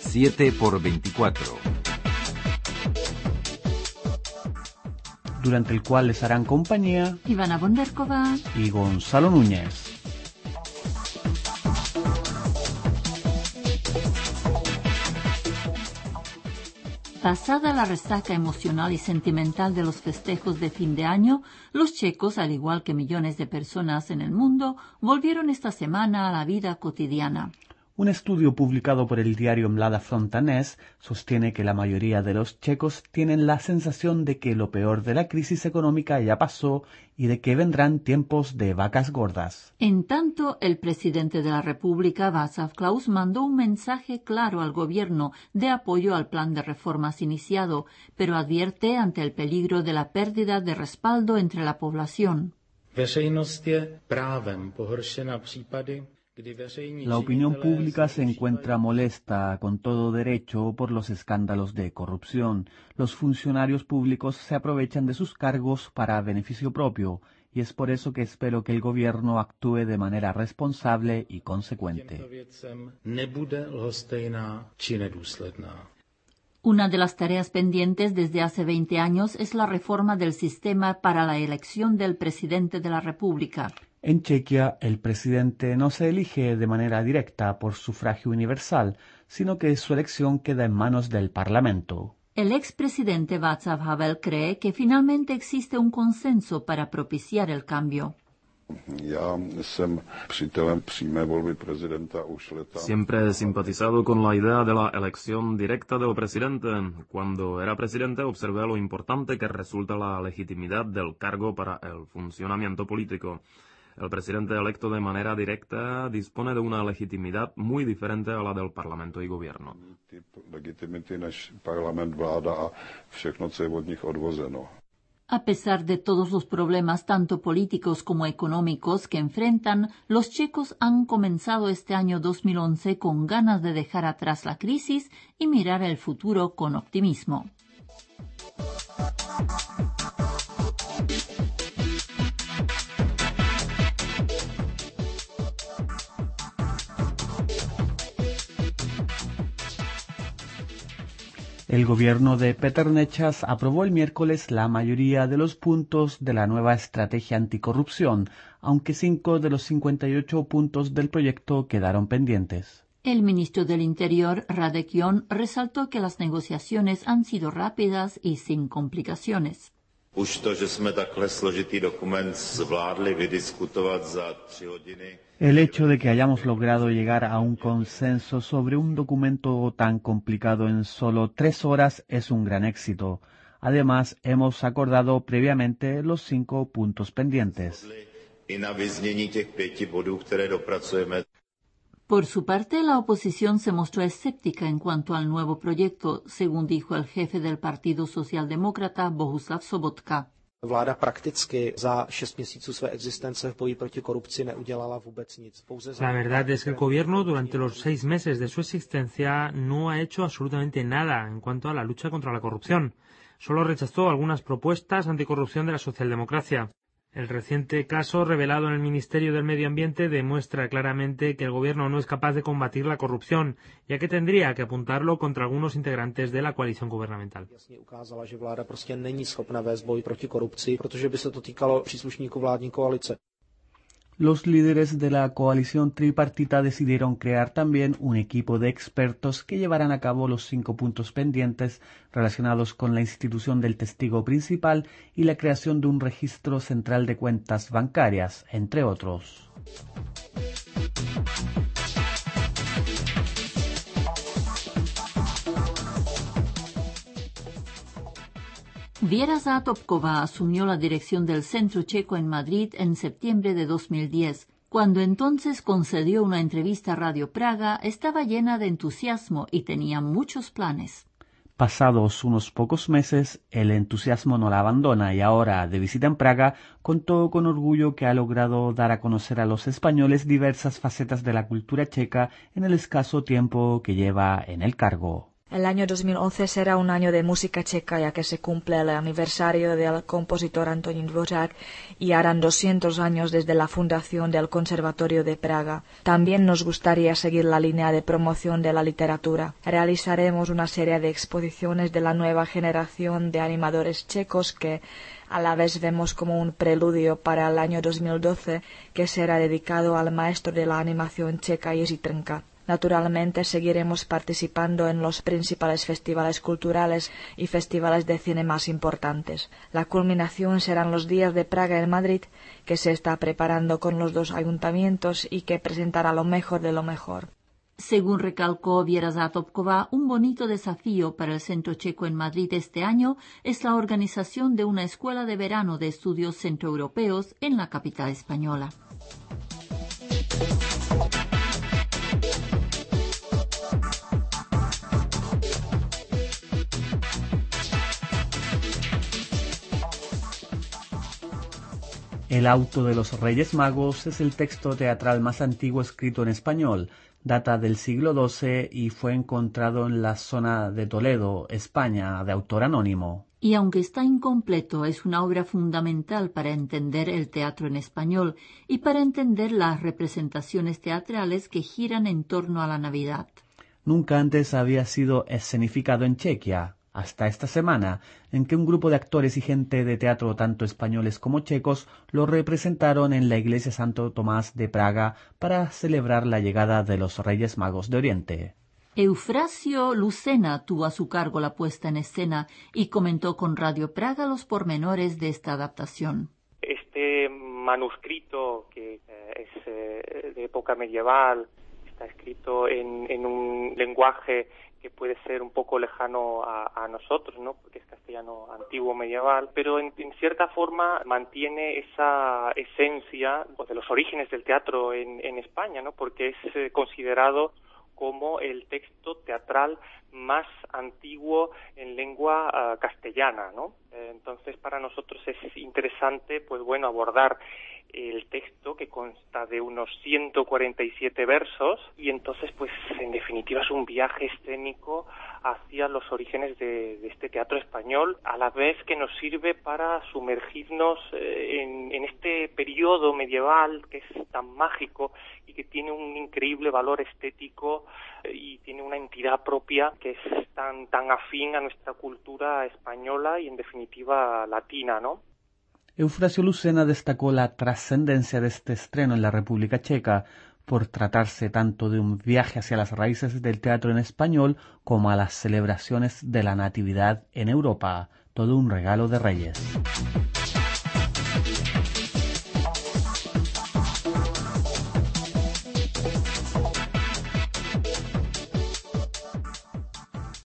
7x24, durante el cual les harán compañía Ivana Bonderkova y Gonzalo Núñez. Pasada la resaca emocional y sentimental de los festejos de fin de año, los checos, al igual que millones de personas en el mundo, volvieron esta semana a la vida cotidiana. Un estudio publicado por el diario Mlada Frontanés sostiene que la mayoría de los checos tienen la sensación de que lo peor de la crisis económica ya pasó y de que vendrán tiempos de vacas gordas. En tanto, el presidente de la República, Václav Klaus, mandó un mensaje claro al gobierno de apoyo al plan de reformas iniciado, pero advierte ante el peligro de la pérdida de respaldo entre la población. La opinión pública se encuentra molesta con todo derecho por los escándalos de corrupción. Los funcionarios públicos se aprovechan de sus cargos para beneficio propio y es por eso que espero que el gobierno actúe de manera responsable y consecuente. Una de las tareas pendientes desde hace 20 años es la reforma del sistema para la elección del presidente de la República. En Chequia, el presidente no se elige de manera directa por sufragio universal, sino que su elección queda en manos del Parlamento. El expresidente Václav Havel cree que finalmente existe un consenso para propiciar el cambio. Siempre he simpatizado con la idea de la elección directa del presidente. Cuando era presidente observé lo importante que resulta la legitimidad del cargo para el funcionamiento político. El presidente electo de manera directa dispone de una legitimidad muy diferente a la del Parlamento y Gobierno. A pesar de todos los problemas, tanto políticos como económicos, que enfrentan, los checos han comenzado este año 2011 con ganas de dejar atrás la crisis y mirar el futuro con optimismo. El gobierno de Peter Nečas aprobó el miércoles la mayoría de los puntos de la nueva estrategia anticorrupción, aunque 5 de los 58 puntos del proyecto quedaron pendientes. El ministro del Interior, Radek Jon, resaltó que las negociaciones han sido rápidas y sin complicaciones. El hecho de que hayamos logrado llegar a un consenso sobre un documento tan complicado en solo 3 horas es un gran éxito. Además, hemos acordado previamente los 5 puntos pendientes. Por su parte, la oposición se mostró escéptica en cuanto al nuevo proyecto, según dijo el jefe del Partido Socialdemócrata, Bohuslav Sobotka. Vláda prakticky za 6 měsíců své existence v boji proti korupci neudělala vůbec nic. La verdad es que el gobierno durante los 6 meses de su existencia no ha hecho absolutamente nada en cuanto a la lucha contra la corrupción. Solo rechazó algunas propuestas anticorrupción de la socialdemocracia. El reciente caso revelado en el Ministerio del Medio Ambiente demuestra claramente que el gobierno no es capaz de combatir la corrupción, ya que tendría que apuntarlo contra algunos integrantes de la coalición gubernamental. Jasně ukázala, že vláda prostě není schopna vést boj proti korupci, protože by se to týkalo příslušníků vládní koalice. Los líderes de la coalición tripartita decidieron crear también un equipo de expertos que llevarán a cabo los 5 puntos pendientes relacionados con la institución del testigo principal y la creación de un registro central de cuentas bancarias, entre otros. Věra Zátopková asumió la dirección del Centro Checo en Madrid en septiembre de 2010. Cuando entonces concedió una entrevista a Radio Praga, estaba llena de entusiasmo y tenía muchos planes. Pasados unos pocos meses, el entusiasmo no la abandona y ahora, de visita en Praga, contó con orgullo que ha logrado dar a conocer a los españoles diversas facetas de la cultura checa en el escaso tiempo que lleva en el cargo. El año 2011 será un año de música checa, ya que se cumple el aniversario del compositor Antonín Dvořák y harán 200 años desde la fundación del Conservatorio de Praga. También nos gustaría seguir la línea de promoción de la literatura. Realizaremos una serie de exposiciones de la nueva generación de animadores checos que a la vez vemos como un preludio para el año 2012, que será dedicado al maestro de la animación checa Jiří Trnka. Naturalmente seguiremos participando en los principales festivales culturales y festivales de cine más importantes. La culminación serán los Días de Praga en Madrid, que se está preparando con los 2 ayuntamientos y que presentará lo mejor de lo mejor. Según recalcó Věra Zátopková, un bonito desafío para el Centro Checo en Madrid este año es la organización de una escuela de verano de estudios centroeuropeos en la capital española. El auto de los Reyes Magos es el texto teatral más antiguo escrito en español. Data del siglo XII y fue encontrado en la zona de Toledo, España, de autor anónimo. Y aunque está incompleto, es una obra fundamental para entender el teatro en español y para entender las representaciones teatrales que giran en torno a la Navidad. Nunca antes había sido escenificado en Chequia, hasta esta semana, en que un grupo de actores y gente de teatro tanto españoles como checos lo representaron en la iglesia Santo Tomás de Praga para celebrar la llegada de los Reyes Magos de Oriente. Eufrasio Lucena tuvo a su cargo la puesta en escena y comentó con Radio Praga los pormenores de esta adaptación. Este manuscrito, que es de época medieval, está escrito en un lenguaje que puede ser un poco lejano a nosotros, ¿no? Porque es castellano antiguo medieval, pero en cierta forma mantiene esa esencia de los orígenes del teatro en España, ¿no? Porque es considerado como el texto teatral más antiguo en lengua castellana, ¿no? Entonces, para nosotros es interesante, pues bueno, abordar el texto, que consta de unos 147 versos, y entonces, pues, en definitiva es un viaje escénico hacia los orígenes de este teatro español, a la vez que nos sirve para sumergirnos en este periodo medieval que es tan mágico y que tiene un increíble valor estético y tiene una entidad propia que es tan afín a nuestra cultura española y, en definitiva, latina, ¿no? Eufrasio Lucena destacó la trascendencia de este estreno en la República Checa, por tratarse tanto de un viaje hacia las raíces del teatro en español como a las celebraciones de la Natividad en Europa, todo un regalo de Reyes.